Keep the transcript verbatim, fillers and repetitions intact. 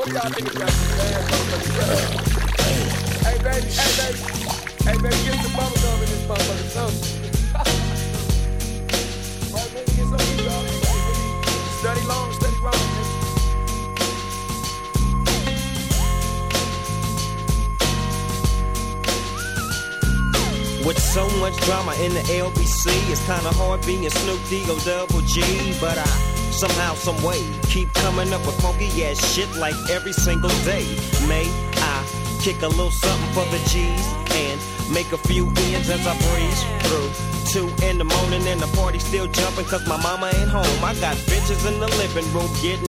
of y'all niggas got some bad motherfuckers. Hey, baby, hey, baby. Hey, baby, get some bubble gum in this motherfucker, something. Right, baby, get some of these, y'all. Study long, study wrong, nigga. With so much drama in the L B C, it's kinda hard being Snoop D-O double G. But I, somehow, someway, keep coming up with funky ass shit like every single day. May I kick a little something for the G's and make a few ends as I breeze through. Two in the morning and the party still jumping cause my mama ain't home. I got bitches in the living room getting